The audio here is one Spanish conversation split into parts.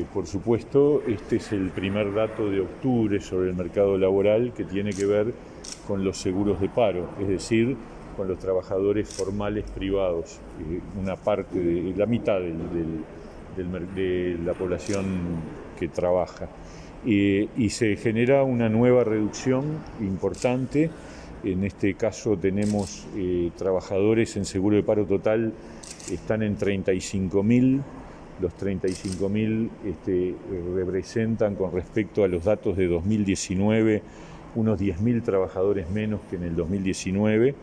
Por supuesto, este es el primer dato de octubre sobre el mercado laboral que tiene que ver con los seguros de paro, es decir, con los trabajadores formales privados, una parte, la mitad de la población que trabaja. Y se genera una nueva reducción importante. En este caso tenemos trabajadores en seguro de paro total, están en 35.000. Los 35.000 representan, con respecto a los datos de 2019, unos 10.000 trabajadores menos que en el 2019.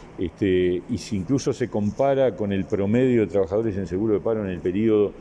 Y si incluso se compara con el promedio de trabajadores en seguro de paro en el periodo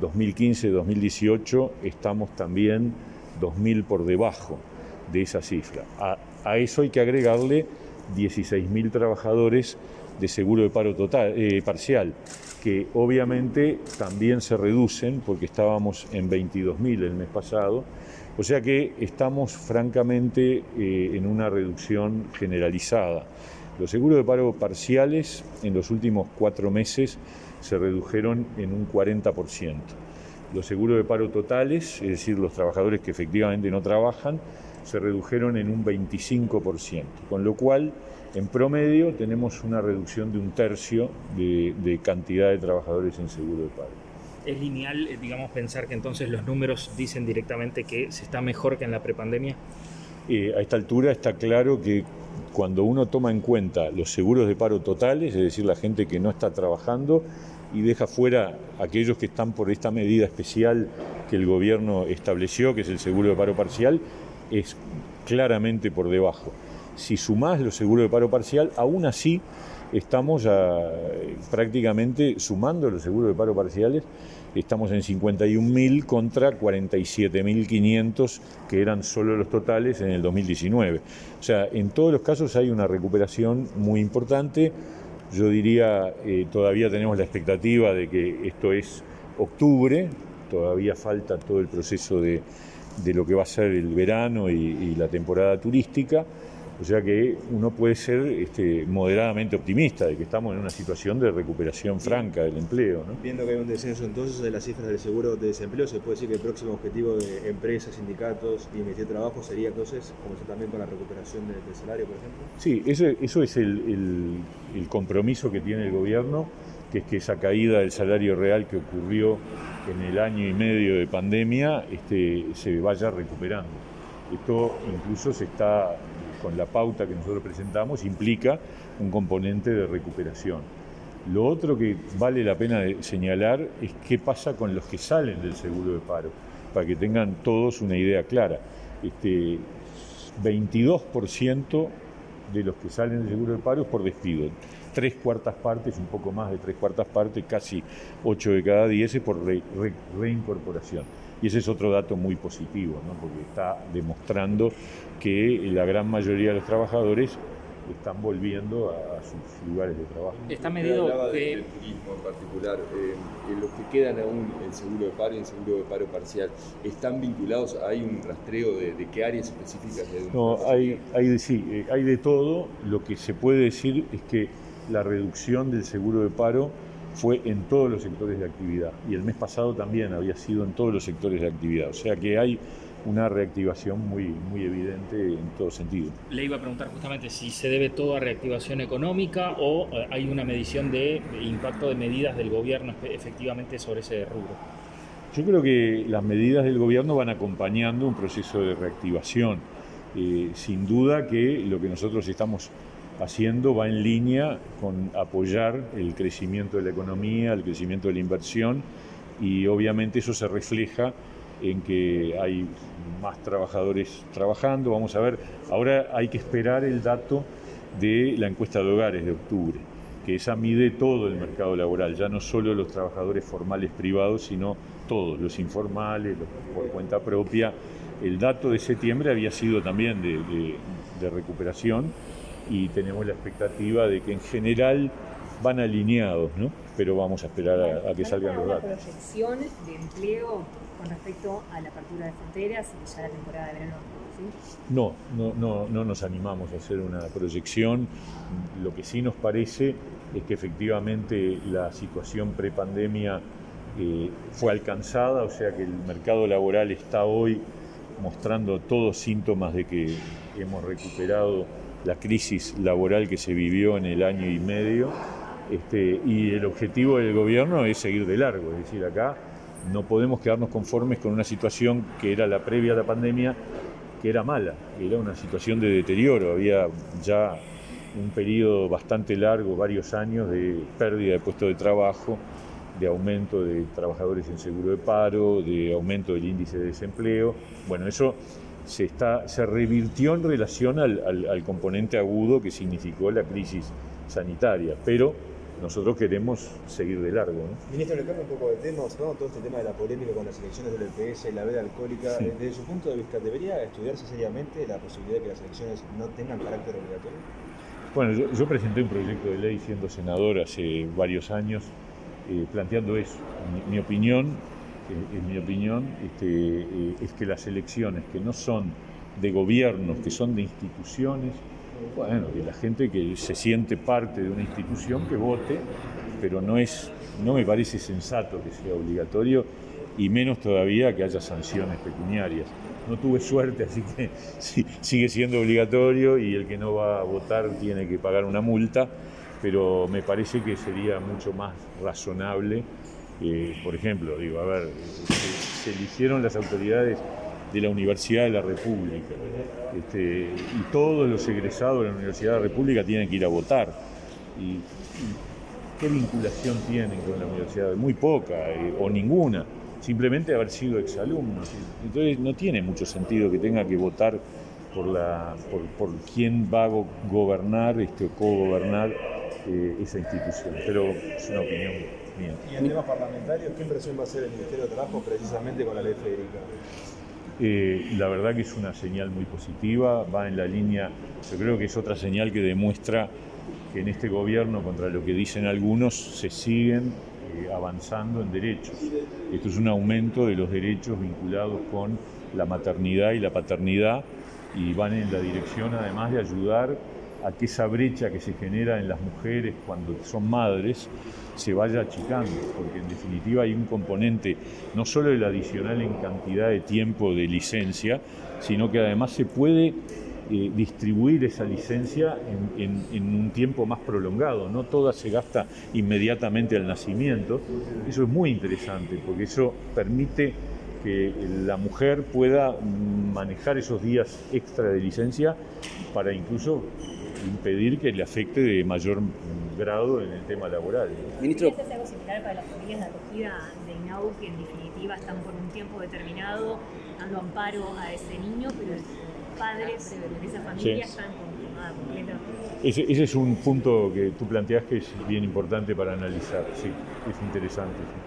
2015-2018, estamos también 2.000 por debajo de esa cifra. A eso hay que agregarle 16.000 trabajadores de seguro de paro total, parcial, que obviamente también se reducen porque estábamos en 22.000 el mes pasado, o sea que estamos francamente en una reducción generalizada. Los seguros de paro parciales en los últimos 4 meses se redujeron en un 40%. Los seguros de paro totales, es decir, los trabajadores que efectivamente no trabajan, se redujeron en un 25%, con lo cual, en promedio, tenemos una reducción de 1/3 de cantidad de trabajadores en seguro de paro. ¿Es lineal, digamos, pensar que entonces los números dicen directamente que se está mejor que en la prepandemia? A esta altura está claro que cuando uno toma en cuenta los seguros de paro totales, es decir, la gente que no está trabajando, y deja fuera aquellos que están por esta medida especial que el gobierno estableció, que es el seguro de paro parcial, es claramente por debajo. Si sumás los seguros de paro parcial, aún así estamos prácticamente sumando los seguros de paro parciales, estamos en 51.000 contra 47.500 que eran solo los totales en el 2019. O sea, en todos los casos hay una recuperación muy importante. Yo diría, todavía tenemos la expectativa de que esto es octubre, todavía falta todo el proceso de lo que va a ser el verano y la temporada turística, o sea que uno puede ser moderadamente optimista de que estamos en una situación de recuperación franca del empleo, ¿no? Viendo que hay un descenso entonces de las cifras del seguro de desempleo, ¿se puede decir que el próximo objetivo de empresas, sindicatos y Ministerio de Trabajo sería entonces comenzar también con la recuperación del salario, por ejemplo? Sí, eso es el compromiso que tiene el gobierno, que es que esa caída del salario real que ocurrió en el año y medio de pandemia se vaya recuperando. Esto incluso se está, con la pauta que nosotros presentamos, implica un componente de recuperación. Lo otro que vale la pena señalar es qué pasa con los que salen del seguro de paro, para que tengan todos una idea clara. 22% de los que salen del seguro de paro es por despido. 3/4 partes, un poco más de 3/4 partes, casi 8 de cada 10 es por reincorporación. Y ese es otro dato muy positivo, ¿no? Porque está demostrando que la gran mayoría de los trabajadores están volviendo a sus lugares de trabajo. Está medido del turismo en particular, los que quedan aún en seguro de paro y en seguro de paro parcial, ¿están vinculados? ¿Hay un rastreo de qué áreas específicas? No, hay de todo. Lo que se puede decir es que la reducción del seguro de paro fue en todos los sectores de actividad, y el mes pasado también había sido en todos los sectores de actividad, o sea que hay una reactivación muy, muy evidente en todo sentido. Le iba a preguntar justamente si se debe todo a reactivación económica o hay una medición de impacto de medidas del gobierno efectivamente sobre ese rubro. Yo creo que las medidas del gobierno van acompañando un proceso de reactivación. Sin duda que lo que nosotros estamos haciendo va en línea con apoyar el crecimiento de la economía, el crecimiento de la inversión, y obviamente eso se refleja en que hay más trabajadores trabajando. Vamos a ver, ahora hay que esperar el dato de la encuesta de hogares de octubre, que esa mide todo el mercado laboral, ya no solo los trabajadores formales privados, sino todos, los informales, los por cuenta propia. El dato de septiembre había sido también de recuperación, y tenemos la expectativa de que en general van alineados, ¿no? Pero vamos a esperar a que salgan los datos. ¿Hay proyección de empleo con respecto a la apertura de fronteras y ya la temporada de verano? ¿Sí? No nos animamos a hacer una proyección. Lo que sí nos parece es que efectivamente la situación prepandemia fue alcanzada, o sea que el mercado laboral está hoy mostrando todos síntomas de que hemos recuperado la crisis laboral que se vivió en el año y medio, y el objetivo del gobierno es seguir de largo, es decir, acá no podemos quedarnos conformes con una situación que era la previa a la pandemia, que era mala, era una situación de deterioro, había ya un periodo bastante largo, varios años de pérdida de puestos de trabajo, de aumento de trabajadores en seguro de paro, de aumento del índice de desempleo. Bueno, eso se revirtió en relación al componente agudo que significó la crisis sanitaria, pero nosotros queremos seguir de largo, ¿no? Ministro, le cambio un poco de tema, observando todo este tema de la polémica con las elecciones del EPS y la veda alcohólica. Sí. Desde su punto de vista, ¿debería estudiarse seriamente la posibilidad de que las elecciones no tengan carácter obligatorio? Bueno, yo presenté un proyecto de ley siendo senador hace varios años planteando eso. Mi opinión es que las elecciones que no son de gobiernos, que son de instituciones, bueno, que la gente que se siente parte de una institución que vote, pero no me parece sensato que sea obligatorio y menos todavía que haya sanciones pecuniarias. No tuve suerte, así que sí, sigue siendo obligatorio y el que no va a votar tiene que pagar una multa, pero me parece que sería mucho más razonable. Por ejemplo, se eligieron las autoridades de la Universidad de la República y todos los egresados de la Universidad de la República tienen que ir a votar. ¿Y qué vinculación tienen con la universidad? Muy poca o ninguna, simplemente haber sido exalumnos. Entonces no tiene mucho sentido que tenga que votar por quién va a gobernar o co-gobernar esa institución, pero es una opinión mía. Y en temas parlamentarios, ¿qué impresión va a hacer el Ministerio de Trabajo precisamente con la ley Federica? La verdad que es una señal muy positiva, va en la línea, yo creo que es otra señal que demuestra que en este gobierno, contra lo que dicen algunos, se siguen avanzando en derechos. Esto es un aumento de los derechos vinculados con la maternidad y la paternidad y van en la dirección además de ayudar a que esa brecha que se genera en las mujeres cuando son madres se vaya achicando, porque en definitiva hay un componente no solo el adicional en cantidad de tiempo de licencia, sino que además se puede distribuir esa licencia en un tiempo más prolongado, no toda se gasta inmediatamente al nacimiento. Eso es muy interesante, porque eso permite que la mujer pueda manejar esos días extra de licencia para incluso impedir que le afecte de mayor grado en el tema laboral. Ministro, ¿es algo similar para las familias de acogida de INAU que en definitiva están por un tiempo determinado dando amparo a ese niño, pero el padre de esa familia está en jornada completa? Ese es un punto que tú planteas que es bien importante para analizar, sí, es interesante. Sí.